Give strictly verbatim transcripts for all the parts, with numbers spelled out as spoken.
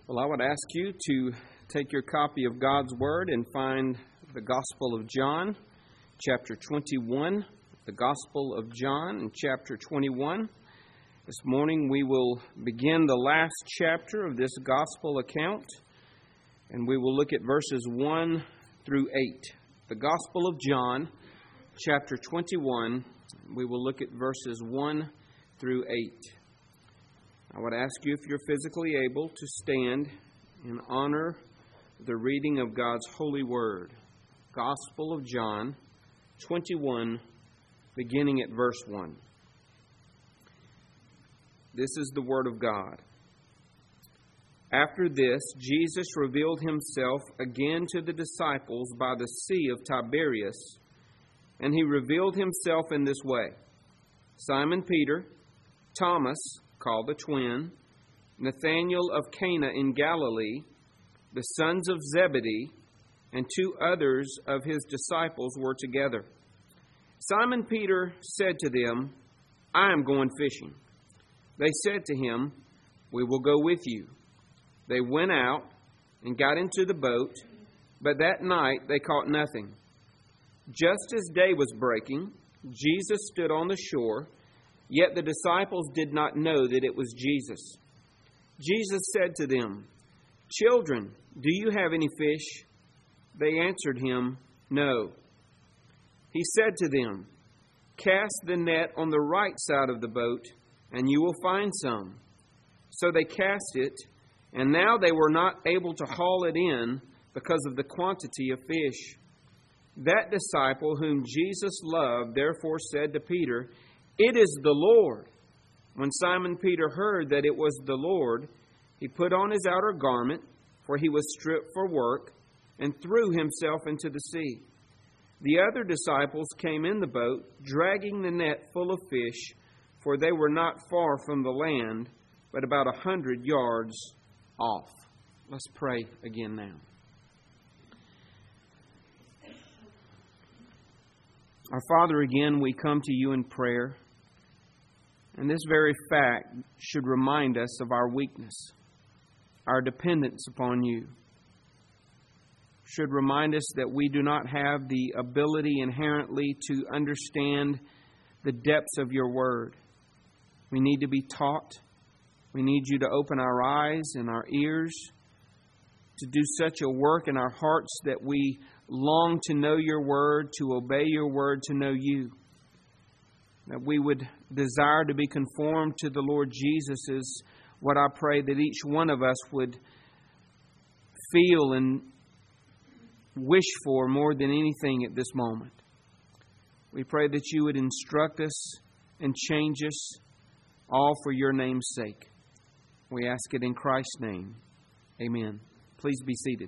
Well, I would ask you to take your copy of God's Word and find the Gospel of John, chapter twenty-one. The Gospel of John in chapter twenty-one. This morning we will begin the last chapter of this Gospel account, and we will look at verses one through eight. The Gospel of John, chapter twenty-one. We will look at verses one through eight. I would ask you, if you're physically able, to stand and honor the reading of God's holy word. Gospel of John, twenty-one, beginning at verse one. This is the word of God. After this, Jesus revealed himself again to the disciples by the Sea of Tiberias, and he revealed himself in this way: Simon Peter, Thomas, called the twin, Nathanael of Cana in Galilee, the sons of Zebedee, and two others of his disciples were together. Simon Peter said to them, "I am going fishing." They said to him, "We will go with you." They went out and got into the boat, but that night they caught nothing. Just as day was breaking, Jesus stood on the shore, yet the disciples did not know that it was Jesus. Jesus said to them, "Children, do you have any fish?" They answered him, "No." He said to them, "Cast the net on the right side of the boat, and you will find some." So they cast it, and now they were not able to haul it in because of the quantity of fish. That disciple whom Jesus loved therefore said to Peter, "It is the Lord." When Simon Peter heard that it was the Lord, he put on his outer garment, for he was stripped for work, and threw himself into the sea. The other disciples came in the boat, dragging the net full of fish, for they were not far from the land, but about a hundred yards off. Let's pray again now. Our Father, again, we come to you in prayer. And this very fact should remind us of our weakness, our dependence upon you. Should remind us that we do not have the ability inherently to understand the depths of your word. We need to be taught. We need you to open our eyes and our ears to do such a work in our hearts that we long to know your word, to obey your word, to know you. That we would desire to be conformed to the Lord Jesus is what I pray that each one of us would feel and wish for more than anything at this moment. We pray that you would instruct us and change us, all for your name's sake. We ask it in Christ's name. Amen. Please be seated.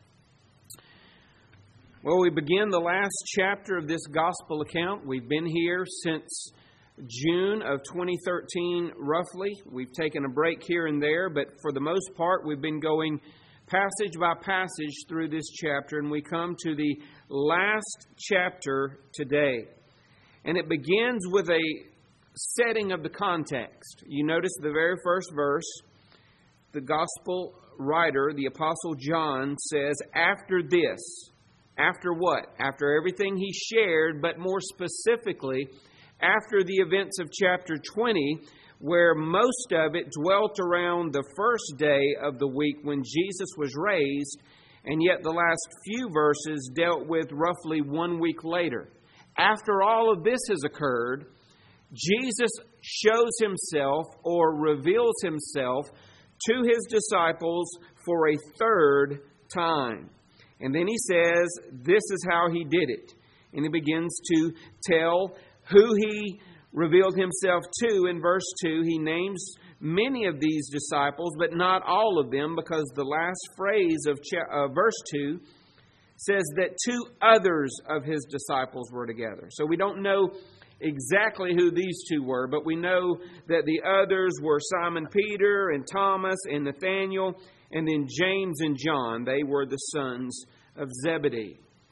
Well, we begin the last chapter of this gospel account. We've been here since June of twenty thirteen, roughly. We've taken a break here and there, but for the most part, we've been going passage by passage through this chapter, and we come to the last chapter today. And it begins with a setting of the context. You notice the very first verse, the gospel writer, the Apostle John, says, after this. After what? After everything he shared, but more specifically, after the events of chapter twenty, where most of it dwelt around the first day of the week when Jesus was raised, and yet the last few verses dealt with roughly one week later. After all of this has occurred, Jesus shows himself or reveals himself to his disciples for a third time. And then he says, this is how he did it. And he begins to tell who he revealed himself to. In verse two, he names many of these disciples, but not all of them, because the last phrase of cha- uh, verse two says that two others of his disciples were together. So we don't know exactly who these two were, but we know that the others were Simon Peter and Thomas and Nathanael, and then James and John. They were the sons of Zebedee.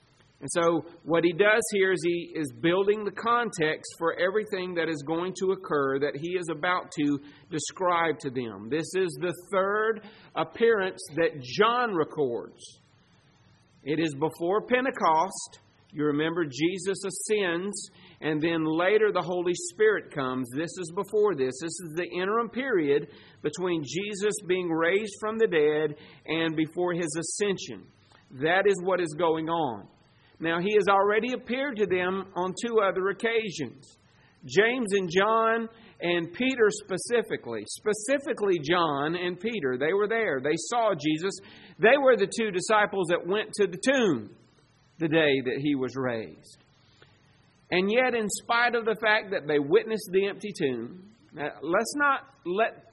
And so what he does here is he is building the context for everything that is going to occur that he is about to describe to them. This is the third appearance that John records. It is before Pentecost. You remember Jesus ascends, and then later the Holy Spirit comes. This is before this. This is the interim period between Jesus being raised from the dead and before his ascension. That is what is going on. Now, he has already appeared to them on two other occasions. James and John and Peter specifically. Specifically John and Peter. They were there. They saw Jesus. They were the two disciples that went to the tomb the day that he was raised. And yet, in spite of the fact that they witnessed the empty tomb, let's not let,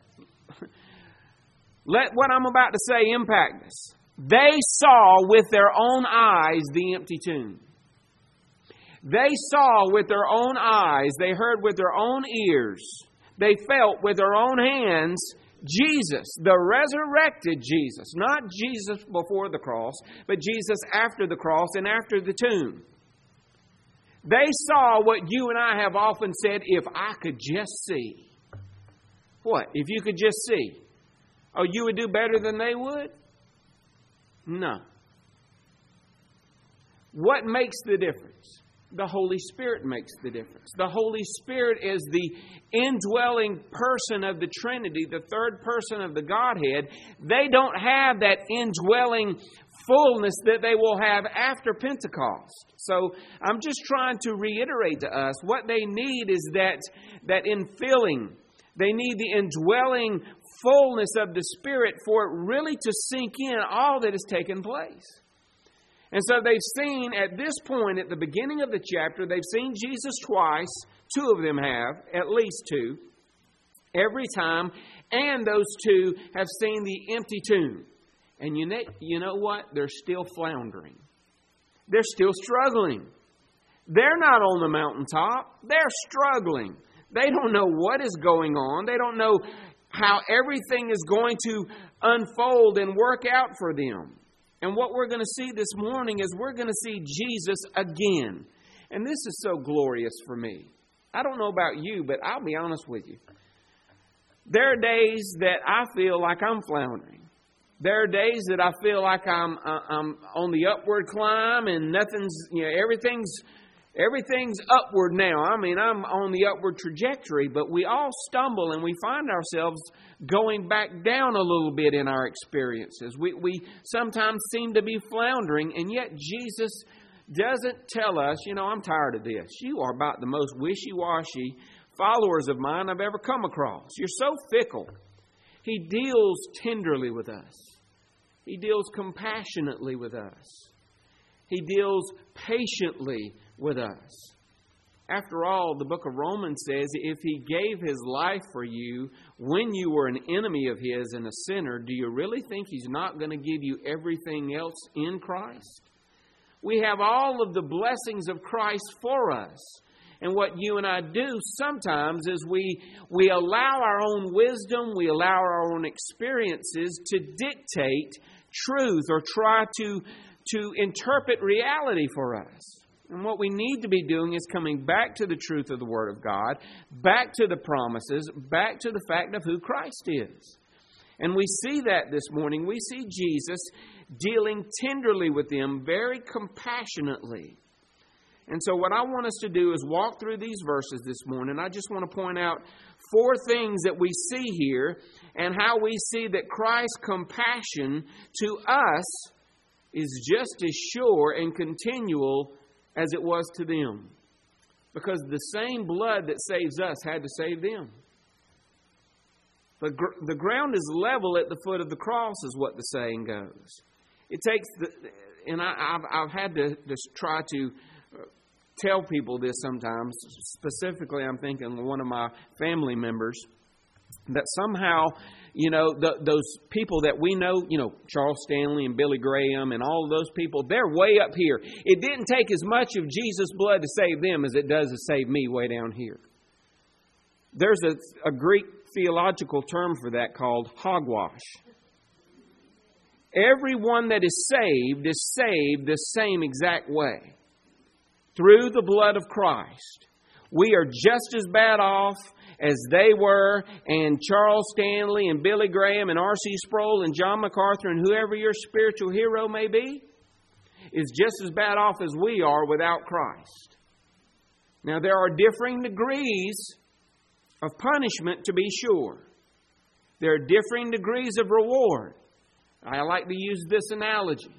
let what I'm about to say impact us. They saw with their own eyes the empty tomb. They saw with their own eyes, they heard with their own ears, they felt with their own hands Jesus, the resurrected Jesus. Not Jesus before the cross, but Jesus after the cross and after the tomb. They saw what you and I have often said, if I could just see. What? If you could just see. Oh, you would do better than they would? No. What makes the difference? The Holy Spirit makes the difference. The Holy Spirit is the indwelling person of the Trinity, the third person of the Godhead. They don't have that indwelling fullness that they will have after Pentecost. So I'm just trying to reiterate to us what they need is that, that infilling. They need the indwelling fullness of the Spirit for it really to sink in all that has taken place. And so they've seen at this point, at the beginning of the chapter, they've seen Jesus twice. Two of them have, at least two, every time. And those two have seen the empty tomb. And you know, you know what? They're still floundering. They're still struggling. They're not on the mountaintop. They're struggling. They don't know what is going on. They don't know how everything is going to unfold and work out for them. And what we're going to see this morning is we're going to see Jesus again. And this is so glorious for me. I don't know about you, but I'll be honest with you. There are days that I feel like I'm floundering. There are days that I feel like I'm uh, I'm on the upward climb and nothing's, you know, everything's Everything's upward now. I mean, I'm on the upward trajectory, but we all stumble and we find ourselves going back down a little bit in our experiences. We, we sometimes seem to be floundering, and yet Jesus doesn't tell us, you know, I'm tired of this. You are about the most wishy-washy followers of mine I've ever come across. You're so fickle. He deals tenderly with us. He deals compassionately with us. He deals patiently with us. After all, the book of Romans says, if He gave His life for you when you were an enemy of His and a sinner, do you really think He's not going to give you everything else in Christ? We have all of the blessings of Christ for us. And what you and I do sometimes is we, we allow our own wisdom, we allow our own experiences to dictate truth or try to, to interpret reality for us. And what we need to be doing is coming back to the truth of the Word of God, back to the promises, back to the fact of who Christ is. And we see that this morning. We see Jesus dealing tenderly with them, very compassionately. And so what I want us to do is walk through these verses this morning. I just want to point out four things that we see here and how we see that Christ's compassion to us is just as sure and continual as it was to them. Because the same blood that saves us had to save them. But gr- the ground is level at the foot of the cross is what the saying goes. It takes, the, and I, I've, I've had to just try to tell people this sometimes. Specifically, I'm thinking of one of my family members. That somehow, you know, the, those people that we know, you know, Charles Stanley and Billy Graham and all of those people, they're way up here. It didn't take as much of Jesus' blood to save them as it does to save me way down here. There's a, a Greek theological term for that called hogwash. Everyone that is saved is saved the same exact way. through the blood of Christ, we are just as bad off as they were, and Charles Stanley and Billy Graham and R C Sproul and John MacArthur and whoever your spiritual hero may be, is just as bad off as we are without Christ. Now, there are differing degrees of punishment, to be sure. There are differing degrees of reward. I like to use this analogy.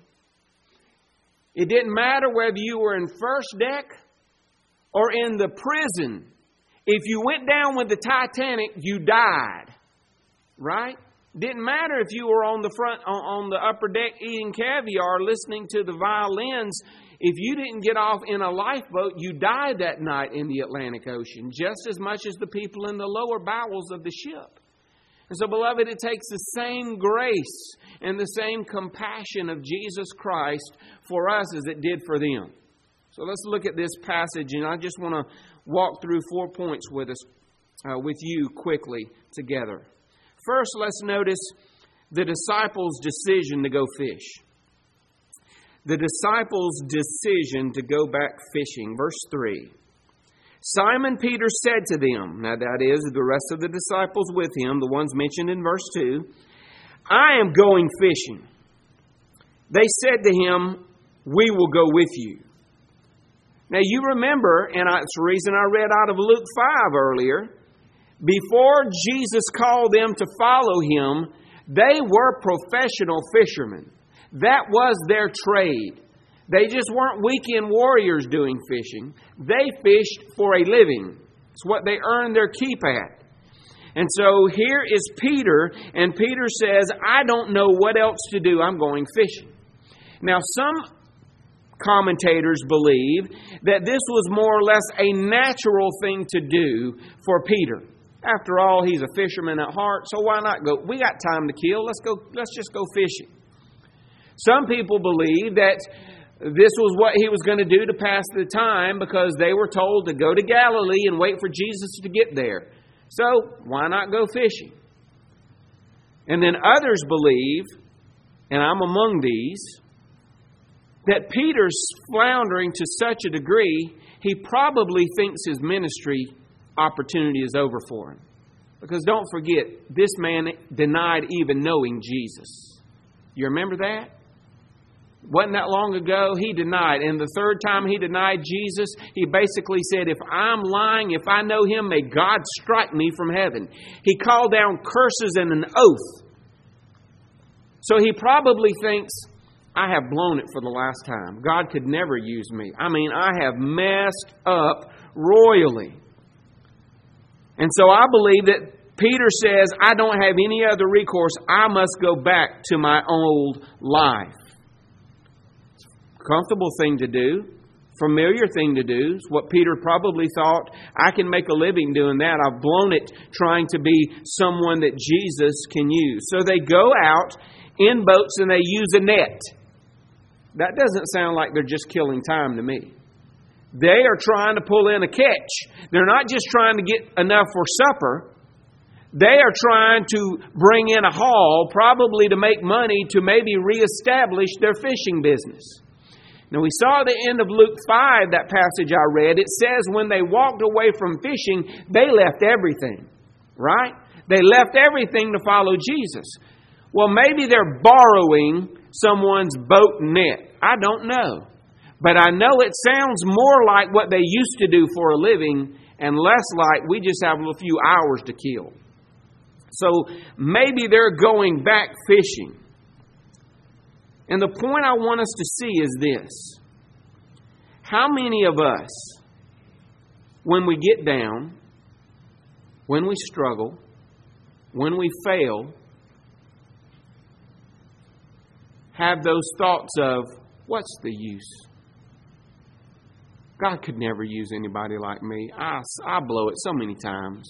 It didn't matter whether you were in first deck or in the prison. If you went down with the Titanic, you died. Right? Didn't matter if you were on the front, on, on the upper deck eating caviar, listening to the violins. If you didn't get off in a lifeboat, you died that night in the Atlantic Ocean, just as much as the people in the lower bowels of the ship. And so, beloved, it takes the same grace and the same compassion of Jesus Christ for us as it did for them. So let's look at this passage, and I just want to walk through four points with us, uh, with you quickly together. First, let's notice the disciples' decision to go fish. The disciples' decision to go back fishing. Verse three. Simon Peter said to them, now that is the rest of the disciples with him, the ones mentioned in verse two, I am going fishing. They said to him, we will go with you. Now you remember, and it's the reason I read out of Luke five earlier, before Jesus called them to follow Him, they were professional fishermen. That was their trade. They just weren't weekend warriors doing fishing. They fished for a living. It's what they earned their keep at. And so here is Peter, and Peter says, I don't know what else to do. I'm going fishing. Now, some commentators believe that this was more or less a natural thing to do for Peter. After all, he's a fisherman at heart, so why not go? We got time to kill. Let's go. Let's just go fishing. Some people believe that this was what he was going to do to pass the time because they were told to go to Galilee and wait for Jesus to get there. So, why not go fishing? And then others believe, and I'm among these, that Peter's floundering to such a degree, he probably thinks his ministry opportunity is over for him. Because don't forget, this man denied even knowing Jesus. You remember that? Wasn't that long ago? He denied. And the third time he denied Jesus, he basically said, if I'm lying, if I know Him, may God strike me from heaven. He called down curses and an oath. So he probably thinks, I have blown it for the last time. God could never use me. I mean, I have messed up royally. And so I believe that Peter says, I don't have any other recourse. I must go back to my old life. Comfortable thing to do, familiar thing to do. It's what Peter probably thought. I can make a living doing that. I've blown it trying to be someone that Jesus can use. So they go out in boats and they use a net. That doesn't sound like they're just killing time to me. They are trying to pull in a catch. They're not just trying to get enough for supper. They are trying to bring in a haul, probably to make money to maybe reestablish their fishing business. Now, we saw the end of Luke five, that passage I read. It says when they walked away from fishing, they left everything, right? They left everything to follow Jesus. Well, maybe they're borrowing someone's boat and net. I don't know. But I know it sounds more like what they used to do for a living and less like we just have a few hours to kill. So maybe they're going back fishing. And the point I want us to see is this. How many of us, when we get down, when we struggle, when we fail, have those thoughts of, what's the use? God could never use anybody like me. I, I blow it so many times.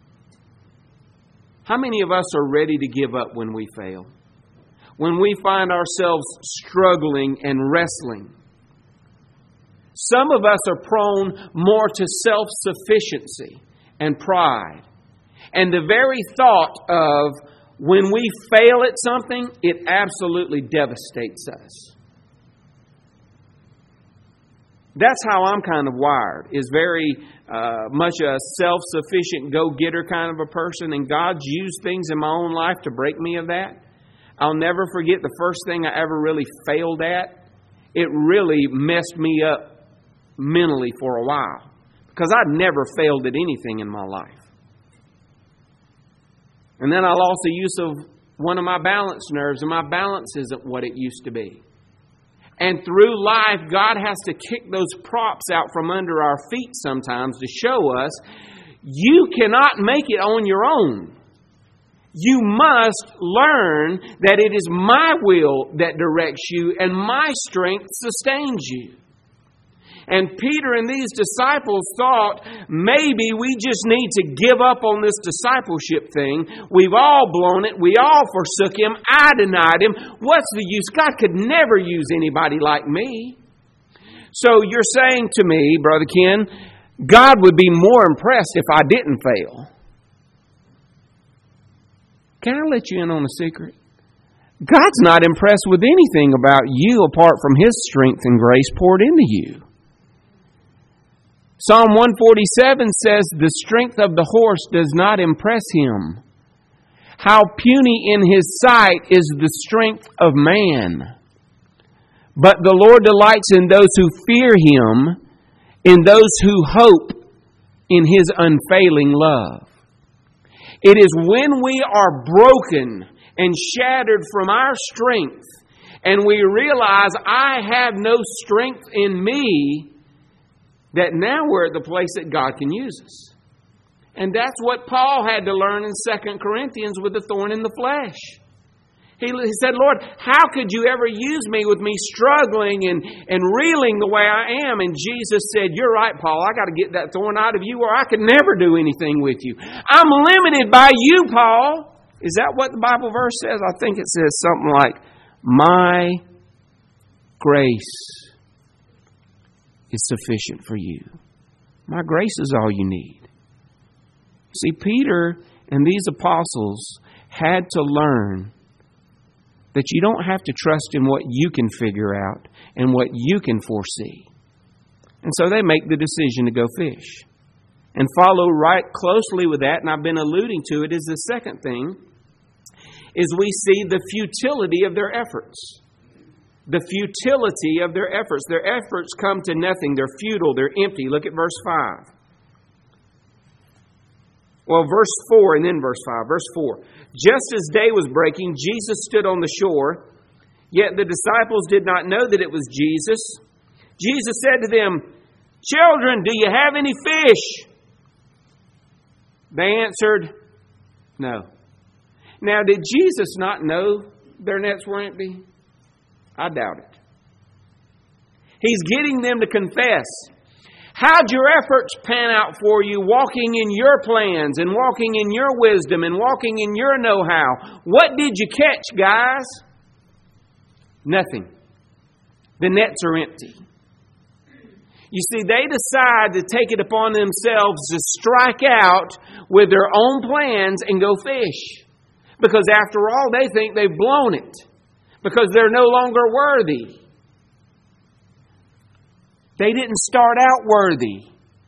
How many of us are ready to give up when we fail? When we find ourselves struggling and wrestling? Some of us are prone more to self-sufficiency and pride. And the very thought of when we fail at something, it absolutely devastates us. That's how I'm kind of wired, is very uh, much a self-sufficient go-getter kind of a person. And God's used things in my own life to break me of that. I'll never forget the first thing I ever really failed at. It really messed me up mentally for a while, because I'd never failed at anything in my life. And then I lost the use of one of my balance nerves, and my balance isn't what it used to be. And through life, God has to kick those props out from under our feet sometimes to show us you cannot make it on your own. You must learn that it is my will that directs you and my strength sustains you. And Peter and these disciples thought, maybe we just need to give up on this discipleship thing. We've all blown it. We all forsook Him. I denied Him. What's the use? God could never use anybody like me. So you're saying to me, Brother Ken, God would be more impressed if I didn't fail. Can I let you in on a secret? God's not impressed with anything about you apart from His strength and grace poured into you. Psalm one forty-seven says, the strength of the horse does not impress Him. How puny in His sight is the strength of man. But the Lord delights in those who fear Him, in those who hope in His unfailing love. It is when we are broken and shattered from our strength, and we realize I have no strength in me, that now we're at the place that God can use us. And that's what Paul had to learn in Second Corinthians with the thorn in the flesh. He, he said, Lord, how could you ever use me with me struggling and, and reeling the way I am? And Jesus said, you're right, Paul. I got to get that thorn out of you or I could never do anything with you. I'm limited by you, Paul. Is that what the Bible verse says? I think it says something like, my grace is sufficient for you. My grace is all you need. See, Peter and these apostles had to learn that you don't have to trust in what you can figure out and what you can foresee. And so they make the decision to go fish. And follow right closely with that, and I've been alluding to it, is the second thing, is we see the futility of their efforts. The futility of their efforts. Their efforts come to nothing. They're futile. They're empty. Look at verse five. Well, verse four and then verse five. Verse four. Just as day was breaking, Jesus stood on the shore, yet the disciples did not know that it was Jesus. Jesus said to them, children, do you have any fish? They answered, no. Now, did Jesus not know their nets were empty? I doubt it. He's getting them to confess. How'd your efforts pan out for you walking in your plans and walking in your wisdom and walking in your know-how? What did you catch, guys? Nothing. The nets are empty. You see, they decide to take it upon themselves to strike out with their own plans and go fish. Because after all, they think they've blown it. Because they're no longer worthy. They didn't start out worthy.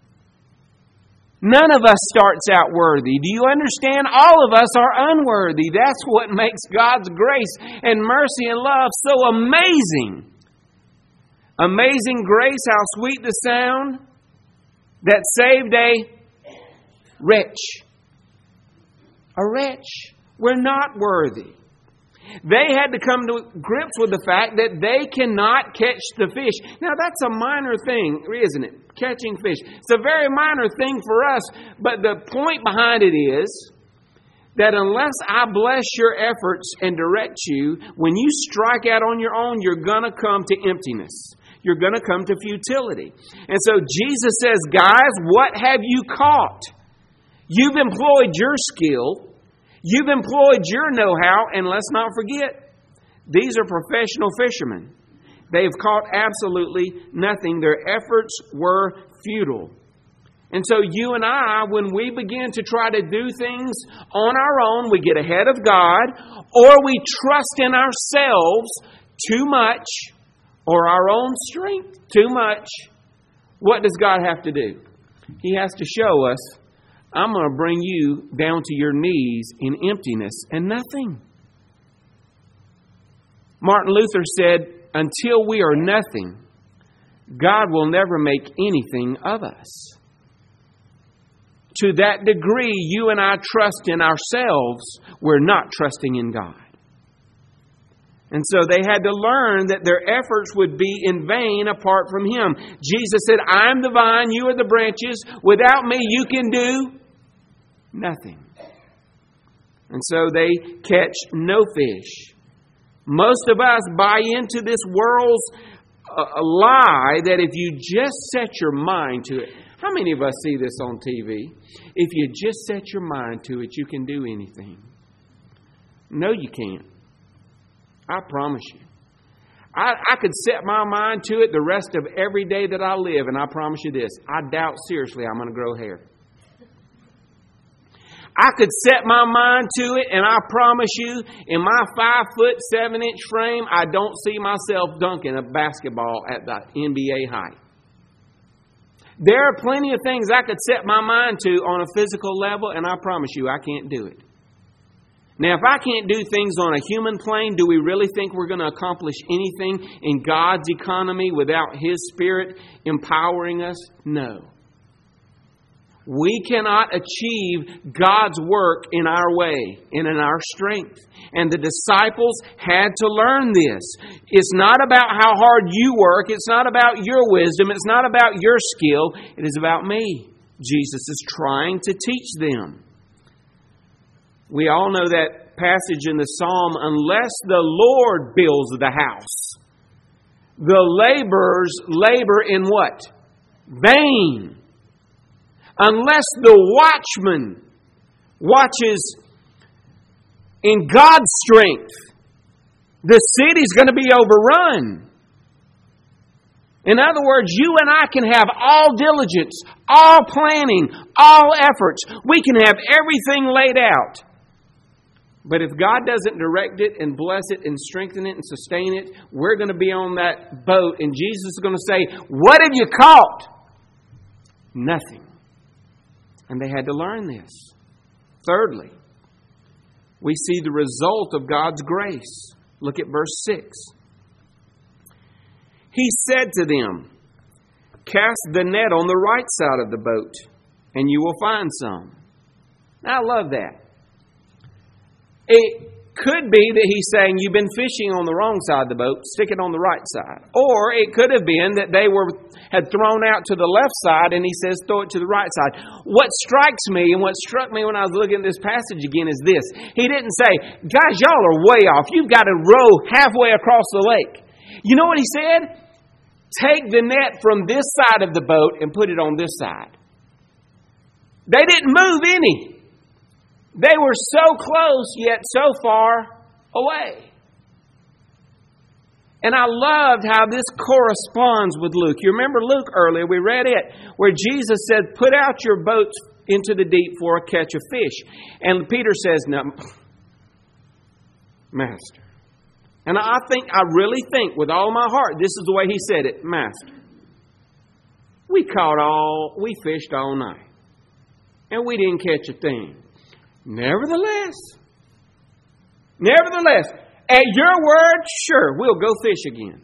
None of us starts out worthy. Do you understand? All of us are unworthy. That's what makes God's grace and mercy and love so amazing. Amazing grace, how sweet the sound that saved a wretch. A wretch. We're not worthy. They had to come to grips with the fact that they cannot catch the fish. Now, that's a minor thing, isn't it? Catching fish. It's a very minor thing for us, but the point behind it is that unless I bless your efforts and direct you, when you strike out on your own, you're going to come to emptiness. You're going to come to futility. And so Jesus says, guys, what have you caught? You've employed your skill. You've employed your know-how, and let's not forget, these are professional fishermen. They've caught absolutely nothing. Their efforts were futile. And so you and I, when we begin to try to do things on our own, we get ahead of God, or we trust in ourselves too much, or our own strength too much, What does God have to do? He has to show us, I'm going to bring you down to your knees in emptiness and nothing. Martin Luther said, until we are nothing, God will never make anything of us. To that degree, you and I trust in ourselves, we're not trusting in God. And so they had to learn that their efforts would be in vain apart from Him. Jesus said, I am the vine, you are the branches. Without me, you can do nothing. And so they catch no fish. Most of us buy into this world's uh, lie that if you just set your mind to it. How many of us see this on T V? If you just set your mind to it, you can do anything. No, you can't. I promise you. I, I could set my mind to it the rest of every day that I live, and I promise you this, I doubt seriously I'm going to grow hair. I could set my mind to it, and I promise you, in my five foot seven inch frame, I don't see myself dunking a basketball at the N B A height. There are plenty of things I could set my mind to on a physical level, and I promise you, I can't do it. Now, if I can't do things on a human plane, do we really think we're going to accomplish anything in God's economy without His Spirit empowering us? No. We cannot achieve God's work in our way and in our strength. And the disciples had to learn this. It's not about how hard you work. It's not about your wisdom. It's not about your skill. It is about me. Jesus is trying to teach them. We all know that passage in the Psalm, unless the Lord builds the house, the laborers labor in what? Vain. Unless the watchman watches in God's strength, the city's going to be overrun. In other words, you and I can have all diligence, all planning, all efforts. We can have everything laid out. But if God doesn't direct it and bless it and strengthen it and sustain it, we're going to be on that boat and Jesus is going to say, what have you caught? Nothing. And they had to learn this. Thirdly, we see the result of God's grace. Look at verse six. He said to them, cast the net on the right side of the boat, and you will find some. Now, I love that. It could be that he's saying you've been fishing on the wrong side of the boat, stick it on the right side. Or it could have been that they were had thrown out to the left side and he says throw it to the right side. What strikes me and what struck me when I was looking at this passage again is this. He didn't say, guys, y'all are way off. You've got to row halfway across the lake. You know what he said? Take the net from this side of the boat and put it on this side. They didn't move any. They were so close, yet so far away. And I loved how this corresponds with Luke. You remember Luke earlier, we read it, where Jesus said, put out your boats into the deep for a catch of fish. And Peter says, no, Master. And I think, I really think with all my heart, this is the way he said it, Master. We caught all, we fished all night. And we didn't catch a thing. Nevertheless, nevertheless, at your word, sure, we'll go fish again.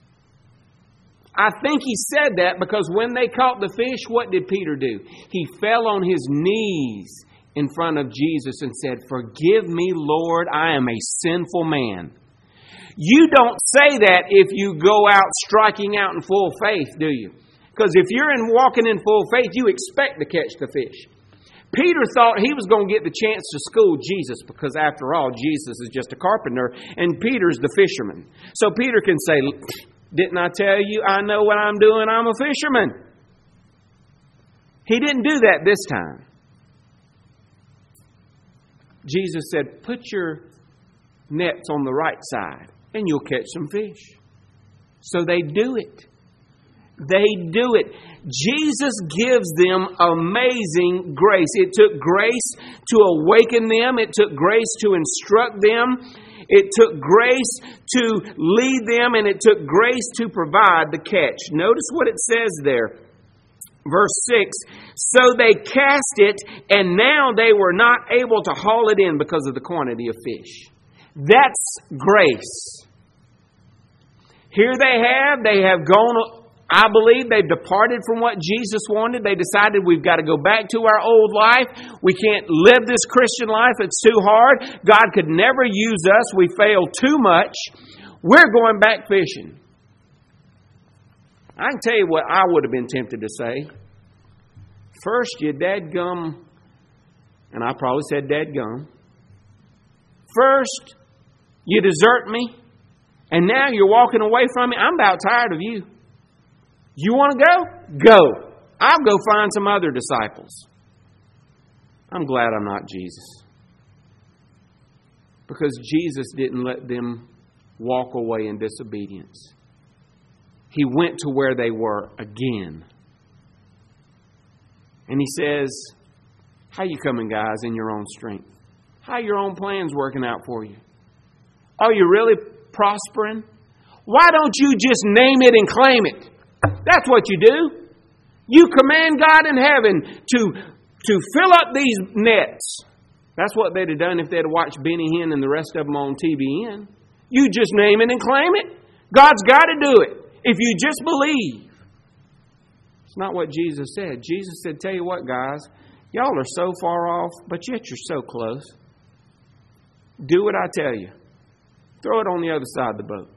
I think he said that because when they caught the fish, what did Peter do? He fell on his knees in front of Jesus and said, forgive me, Lord, I am a sinful man. You don't say that if you go out striking out in full faith, do you? Because if you're in walking in full faith, you expect to catch the fish. Peter thought he was going to get the chance to school Jesus because, after all, Jesus is just a carpenter and Peter's the fisherman. So Peter can say, didn't I tell you I know what I'm doing? I'm a fisherman. He didn't do that this time. Jesus said, put your nets on the right side and you'll catch some fish. So they do it. They do it. Jesus gives them amazing grace. It took grace to awaken them. It took grace to instruct them. It took grace to lead them. And it took grace to provide the catch. Notice what it says there. Verse six, so they cast it, and now they were not able to haul it in because of the quantity of fish. That's grace. Here they have, they have gone, I believe they've departed from what Jesus wanted. They decided we've got to go back to our old life. We can't live this Christian life. It's too hard. God could never use us. We fail too much. We're going back fishing. I can tell you what I would have been tempted to say. First, you dadgum, and I probably said dadgum. First, you desert me, and now you're walking away from me. I'm about tired of you. You want to go? Go. I'll go find some other disciples. I'm glad I'm not Jesus. Because Jesus didn't let them walk away in disobedience. He went to where they were again. And He says, how you coming, guys, in your own strength? How your own plans working out for you? Are you really prospering? Why don't you just name it and claim it? That's what you do. You command God in heaven to, to fill up these nets. That's what they'd have done if they'd have watched Benny Hinn and the rest of them on T B N. You just name it and claim it. God's got to do it. If you just believe. It's not what Jesus said. Jesus said, tell you what, guys, y'all are so far off, but yet you're so close. Do what I tell you. Throw it on the other side of the boat.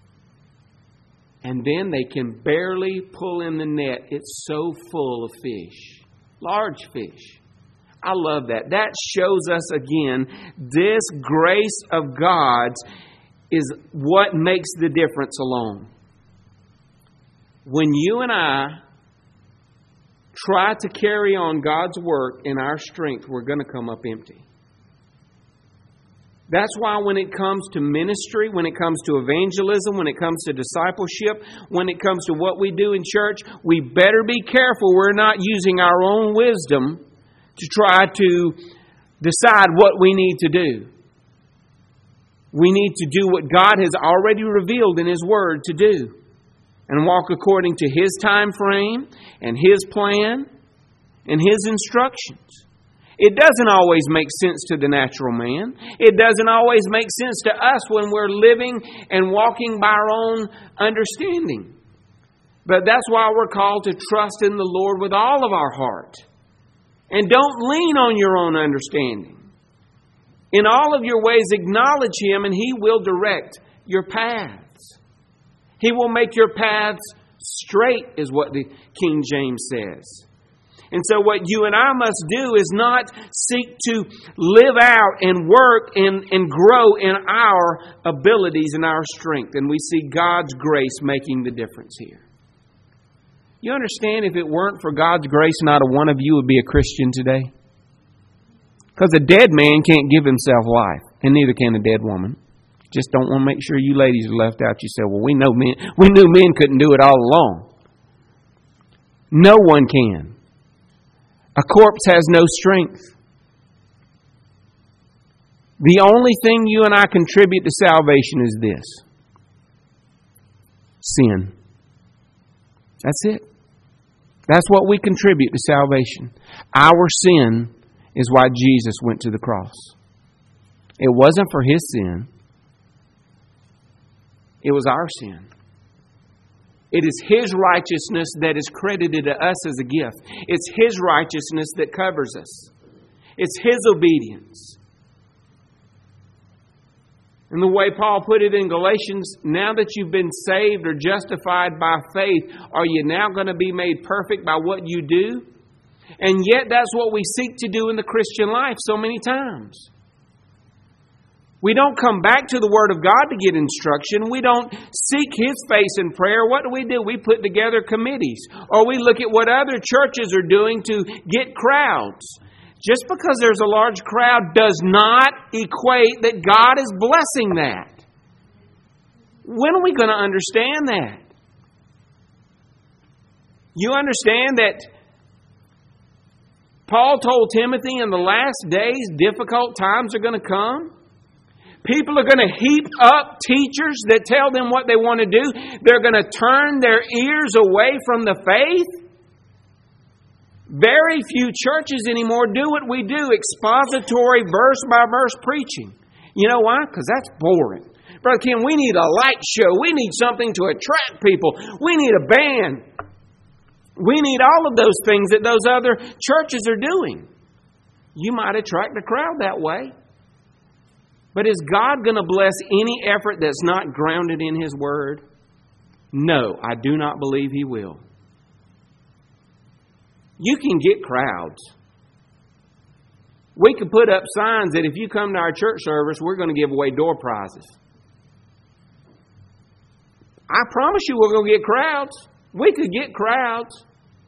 And then they can barely pull in the net. It's so full of fish. Large fish. I love that. That shows us again, this grace of God's is what makes the difference alone. When you and I try to carry on God's work in our strength, we're going to come up empty. That's why when it comes to ministry, when it comes to evangelism, when it comes to discipleship, when it comes to what we do in church, we better be careful we're not using our own wisdom to try to decide what we need to do. We need to do what God has already revealed in His Word to do. And walk according to His time frame and His plan and His instructions. It doesn't always make sense to the natural man. It doesn't always make sense to us when we're living and walking by our own understanding. But that's why we're called to trust in the Lord with all of our heart. And don't lean on your own understanding. In all of your ways, acknowledge Him and He will direct your paths. He will make your paths straight, is what the King James says. And so what you and I must do is not seek to live out and work and, and grow in our abilities and our strength. And we see God's grace making the difference here. You understand, if it weren't for God's grace, not a one of you would be a Christian today? Because a dead man can't give himself life, and neither can a dead woman. Just don't want to make sure you ladies are left out. You say, well, we know men, we knew men couldn't do it all along. No one can. A corpse has no strength. The only thing you and I contribute to salvation is this. Sin. That's it. That's what we contribute to salvation. Our sin is why Jesus went to the cross. It wasn't for His sin. It was our sin. It is His righteousness that is credited to us as a gift. It's His righteousness that covers us. It's His obedience. And the way Paul put it in Galatians, now that you've been saved or justified by faith, are you now going to be made perfect by what you do? And yet that's what we seek to do in the Christian life so many times. We don't come back to the Word of God to get instruction. We don't seek His face in prayer. What do we do? We put together committees. Or we look at what other churches are doing to get crowds. Just because there's a large crowd does not equate that God is blessing that. When are we going to understand that? You understand that Paul told Timothy in the last days difficult times are going to come? People are going to heap up teachers that tell them what they want to do. They're going to turn their ears away from the faith. Very few churches anymore do what we do, expository verse-by-verse preaching. You know why? Because that's boring. Brother Ken, we need a light show. We need something to attract people. We need a band. We need all of those things that those other churches are doing. You might attract a crowd that way. But is God going to bless any effort that's not grounded in His Word? No, I do not believe He will. You can get crowds. We could put up signs that if you come to our church service, we're going to give away door prizes. I promise you we're going to get crowds. We could get crowds.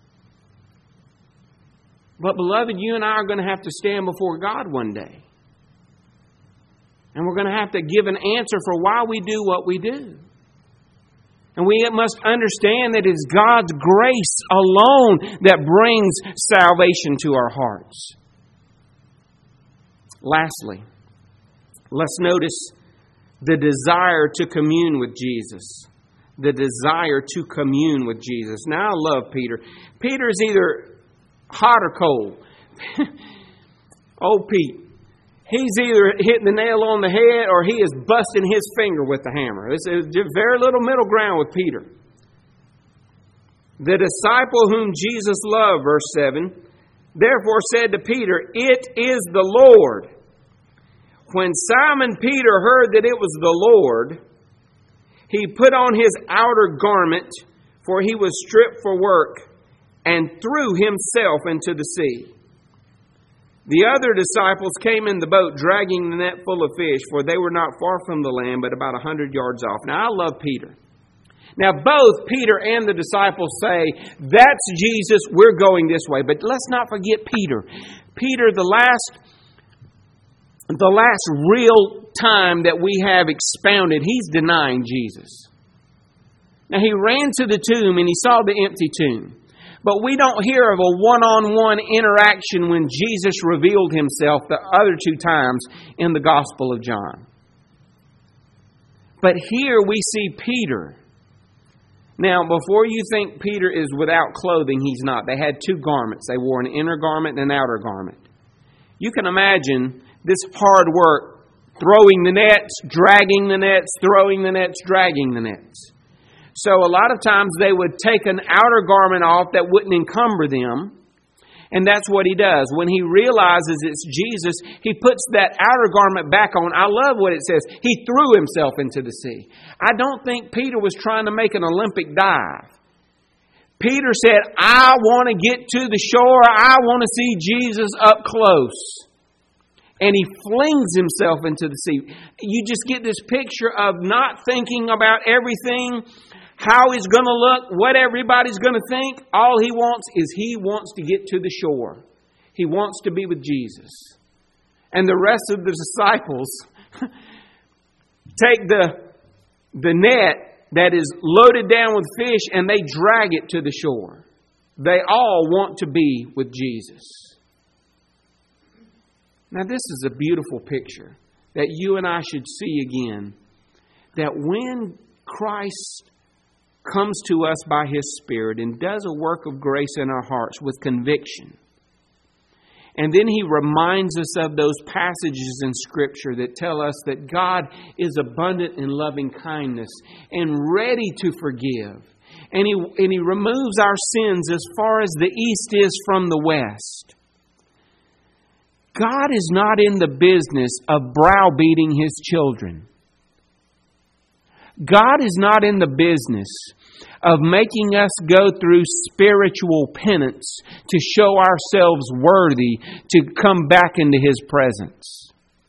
But beloved, you and I are going to have to stand before God one day. And we're going to have to give an answer for why we do what we do. And we must understand that it is God's grace alone that brings salvation to our hearts. Lastly, let's notice the desire to commune with Jesus. The desire to commune with Jesus. Now, I love Peter. Peter is either hot or cold. Old Pete. He's either hitting the nail on the head or he is busting his finger with the hammer. There's very little middle ground with Peter. The disciple whom Jesus loved, verse seven, therefore said to Peter, "It is the Lord." When Simon Peter heard that it was the Lord, he put on his outer garment, for he was stripped for work, and threw himself into the sea. The other disciples came in the boat, dragging the net full of fish, for they were not far from the land, but about a hundred yards off. Now, I love Peter. Now, both Peter and the disciples say, that's Jesus, we're going this way. But let's not forget Peter. Peter, the last, the last real time that we have expounded, he's denying Jesus. Now, he ran to the tomb and he saw the empty tomb. But we don't hear of a one-on-one interaction when Jesus revealed Himself the other two times in the Gospel of John. But here we see Peter. Now, before you think Peter is without clothing, he's not. They had two garments. They wore an inner garment and an outer garment. You can imagine this hard work, throwing the nets, dragging the nets, throwing the nets, dragging the nets. So a lot of times they would take an outer garment off that wouldn't encumber them. And that's what he does. When he realizes it's Jesus, he puts that outer garment back on. I love what it says. He threw himself into the sea. I don't think Peter was trying to make an Olympic dive. Peter said, I want to get to the shore. I want to see Jesus up close. And he flings himself into the sea. You just get this picture of not thinking about everything, how he's going to look, what everybody's going to think. All he wants is he wants to get to the shore. He wants to be with Jesus. And the rest of the disciples take the, the net that is loaded down with fish and they drag it to the shore. They all want to be with Jesus. Now this is a beautiful picture that you and I should see again. That when Christ comes to us by His Spirit and does a work of grace in our hearts with conviction. And then He reminds us of those passages in Scripture that tell us that God is abundant in loving kindness and ready to forgive. And He, and He removes our sins as far as the east is from the west. God is not in the business of browbeating His children. God is not in the business of making us go through spiritual penance to show ourselves worthy to come back into His presence.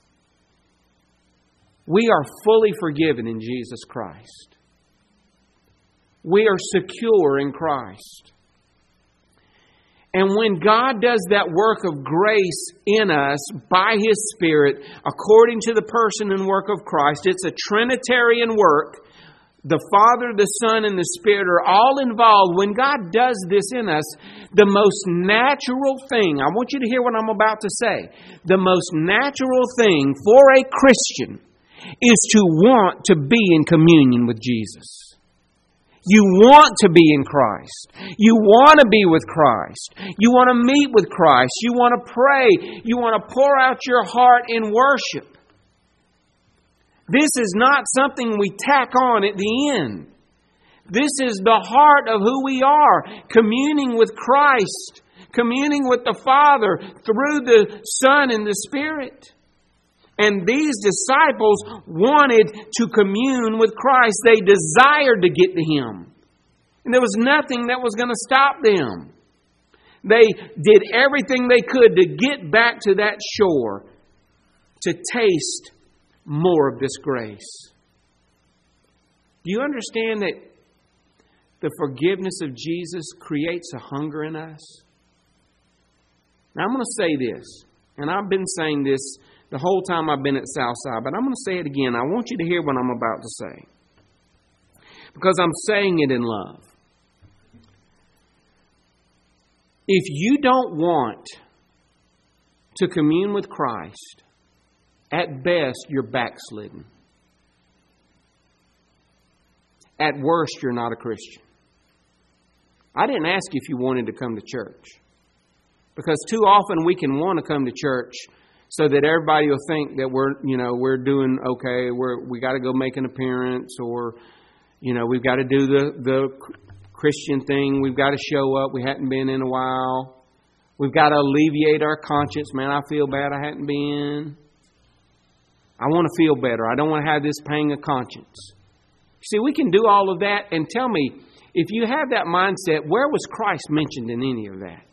We are fully forgiven in Jesus Christ. We are secure in Christ. And when God does that work of grace in us by His Spirit, according to the person and work of Christ, it's a Trinitarian work. The Father, the Son, and the Spirit are all involved. When God does this in us, the most natural thing, I want you to hear what I'm about to say. The most natural thing for a Christian is to want to be in communion with Jesus. You want to be in Christ. You want to be with Christ. You want to meet with Christ. You want to pray. You want to pour out your heart in worship. This is not something we tack on at the end. This is the heart of who we are, communing with Christ, communing with the Father through the Son and the Spirit. And these disciples wanted to commune with Christ. They desired to get to Him. And there was nothing that was going to stop them. They did everything they could to get back to that shore, to taste more of this grace. Do you understand that the forgiveness of Jesus creates a hunger in us? Now I'm going to say this, and I've been saying this the whole time I've been at Southside, but I'm going to say it again. I want you to hear what I'm about to say, because I'm saying it in love. If you don't want to commune with Christ, at best you're backslidden. At worst, you're not a Christian. I didn't ask you if you wanted to come to church, because too often we can want to come to church so that everybody will think that we're, you know, we're doing okay. We're we got to go make an appearance, or, you know, we've got to do the the Christian thing. We've got to show up. We hadn't been in a while. We've got to alleviate our conscience. Man, I feel bad I hadn't been. I want to feel better. I don't want to have this pang of conscience. See, we can do all of that. And tell me, if you have that mindset, where was Christ mentioned in any of that?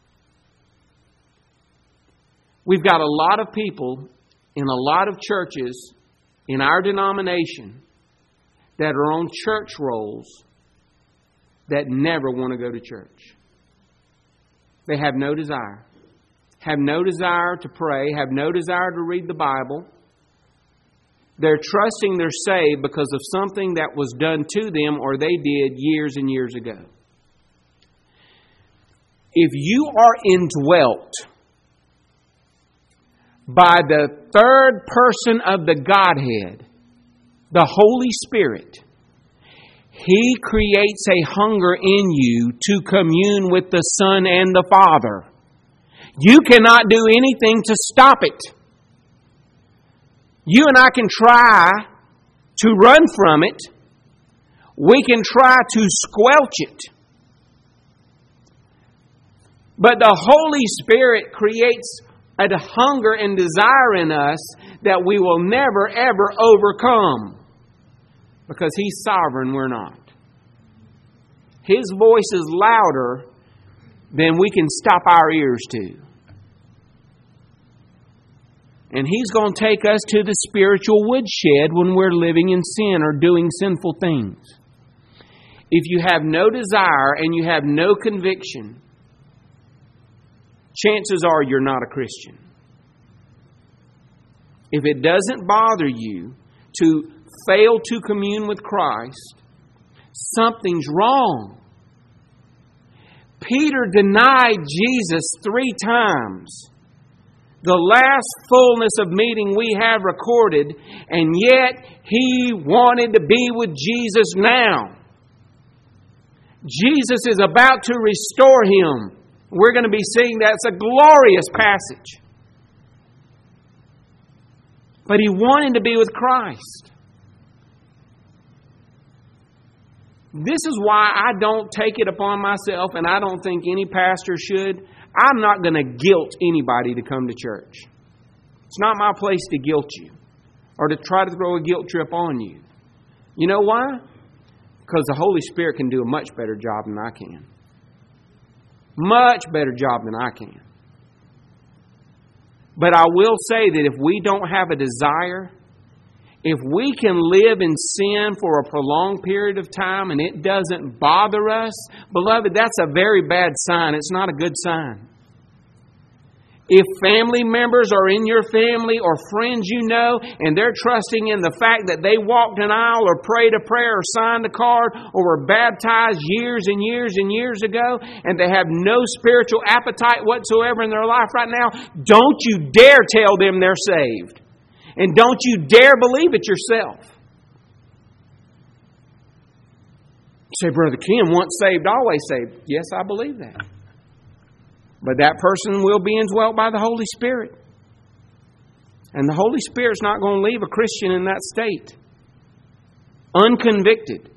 We've got a lot of people in a lot of churches in our denomination that are on church rolls that never want to go to church. They have no desire. Have no desire to pray. Have no desire to read the Bible. They're trusting they're saved because of something that was done to them or they did years and years ago. If you are indwelt by the third person of the Godhead, the Holy Spirit, He creates a hunger in you to commune with the Son and the Father. You cannot do anything to stop it. You and I can try to run from it. We can try to squelch it. But the Holy Spirit creates a hunger and desire in us that we will never, ever overcome. Because He's sovereign, we're not. His voice is louder than we can stop our ears to. And He's going to take us to the spiritual woodshed when we're living in sin or doing sinful things. If you have no desire and you have no conviction, chances are you're not a Christian. If it doesn't bother you to fail to commune with Christ, something's wrong. Peter denied Jesus three times. The last fullness of meeting we have recorded, and yet he wanted to be with Jesus now. Jesus is about to restore him. We're going to be seeing that. It's a glorious passage. But he wanted to be with Christ. This is why I don't take it upon myself, and I don't think any pastor should. I'm not going to guilt anybody to come to church. It's not my place to guilt you or to try to throw a guilt trip on you. You know why? Because the Holy Spirit can do a much better job than I can. Much better job than I can. But I will say that if we don't have a desire, if we can live in sin for a prolonged period of time and it doesn't bother us, beloved, that's a very bad sign. It's not a good sign. If family members are in your family or friends you know, and they're trusting in the fact that they walked an aisle or prayed a prayer or signed a card or were baptized years and years and years ago, and they have no spiritual appetite whatsoever in their life right now, don't you dare tell them they're saved. And don't you dare believe it yourself. You say, Brother Ken, once saved, always saved. Yes, I believe that. But that person will be indwelt by the Holy Spirit. And the Holy Spirit's not going to leave a Christian in that state, unconvicted.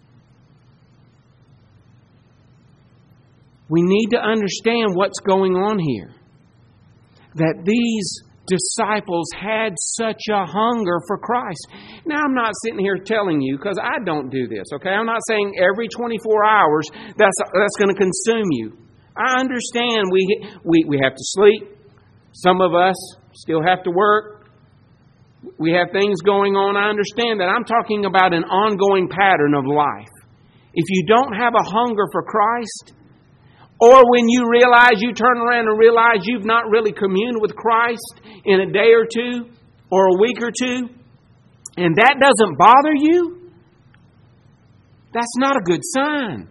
We need to understand what's going on here. That these disciples had such a hunger for Christ. Now, I'm not sitting here telling you, because I don't do this, okay? I'm not saying every twenty-four hours that's that's going to consume you. I understand we, we, we have to sleep. Some of us still have to work. We have things going on. I understand that. I'm talking about an ongoing pattern of life. If you don't have a hunger for Christ, or when you realize, you turn around and realize you've not really communed with Christ in a day or two, or a week or two, and that doesn't bother you, that's not a good sign.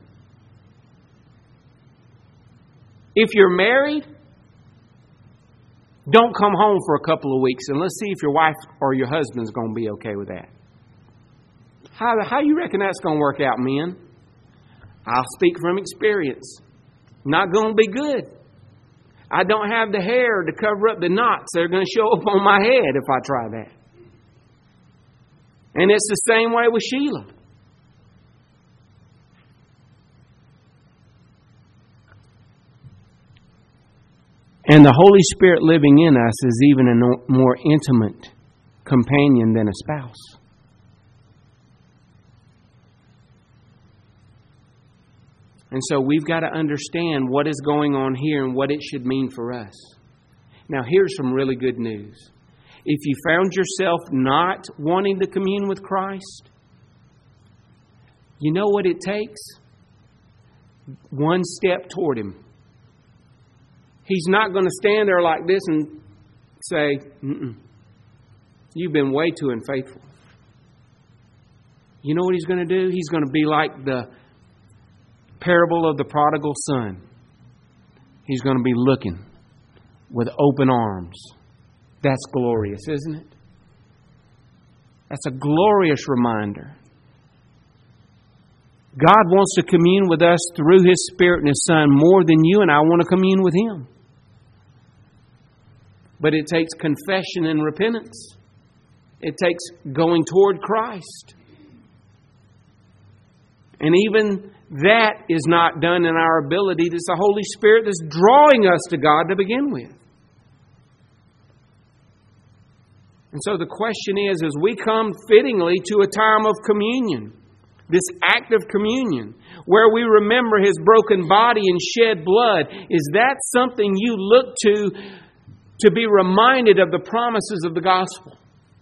If you're married, don't come home for a couple of weeks and let's see if your wife or your husband's going to be okay with that. How, how you reckon that's going to work out, men? I'll speak from experience. Not going to be good. I don't have the hair to cover up the knots that are going to show up on my head if I try that. And it's the same way with Sheila. And the Holy Spirit living in us is even a more intimate companion than a spouse. And so we've got to understand what is going on here and what it should mean for us. Now, here's some really good news. If you found yourself not wanting to commune with Christ, you know what it takes? One step toward Him. He's not going to stand there like this and say, Mm-mm, you've been way too unfaithful. You know what He's going to do? He's going to be like the parable of the prodigal son. He's going to be looking with open arms. That's glorious, isn't it? That's a glorious reminder. God wants to commune with us through His Spirit and His Son more than you and I want to commune with Him. But it takes confession and repentance. It takes going toward Christ. And even that is not done in our ability. It's the Holy Spirit that's drawing us to God to begin with. And so the question is, as we come fittingly to a time of communion, this act of communion, where we remember His broken body and shed blood, is that something you look to to be reminded of the promises of the gospel?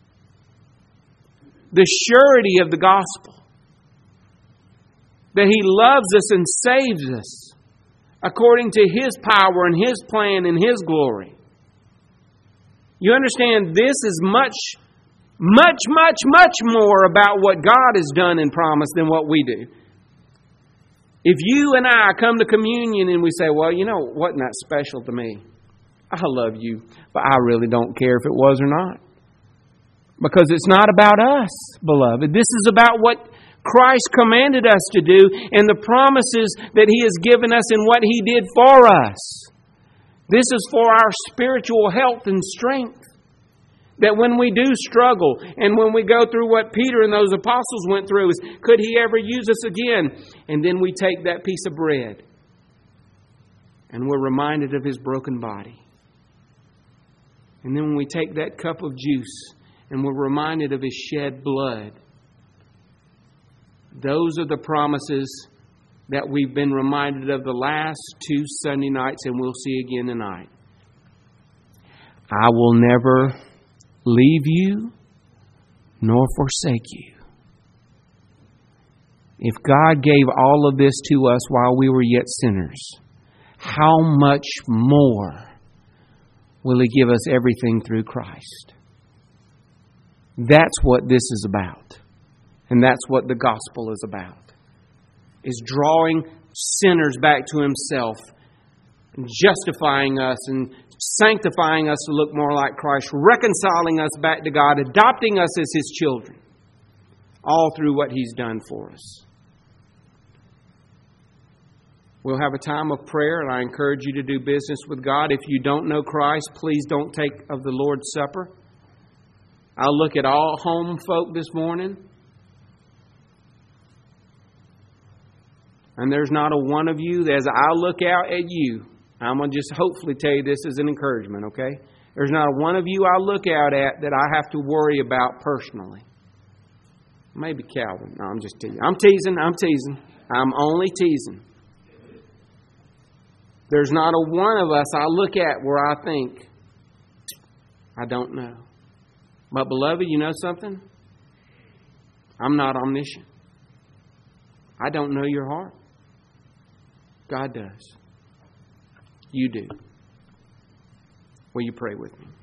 The surety of the gospel. That He loves us and saves us according to His power and His plan and His glory. You understand, this is much, much, much, much more about what God has done and promised than what we do. If you and I come to communion and we say, well, you know, wasn't that special to me? I love you, but I really don't care if it was or not. Because it's not about us, beloved. This is about what Christ commanded us to do and the promises that He has given us and what He did for us. This is for our spiritual health and strength. That when we do struggle and when we go through what Peter and those apostles went through, is could He ever use us again? And then we take that piece of bread and we're reminded of His broken body. And then when we take that cup of juice and we're reminded of His shed blood. Those are the promises that we've been reminded of the last two Sunday nights, and we'll see again tonight. I will never leave you nor forsake you. If God gave all of this to us while we were yet sinners, how much more will He give us everything through Christ? That's what this is about. And that's what the gospel is about. Is drawing sinners back to Himself, justifying us and sanctifying us to look more like Christ, reconciling us back to God, adopting us as His children, all through what He's done for us. We'll have a time of prayer, and I encourage you to do business with God. If you don't know Christ, please don't take of the Lord's Supper. I'll look at all home folk this morning, and there's not a one of you, as I look out at you, I'm going to just hopefully tell you this as an encouragement, okay? There's not a one of you I look out at that I have to worry about personally. Maybe Calvin. No, I'm just teasing. I'm teasing. I'm teasing. I'm only teasing. There's not a one of us I look at where I think, I don't know. But beloved, you know something? I'm not omniscient. I don't know your heart. God does. You do. Will you pray with me?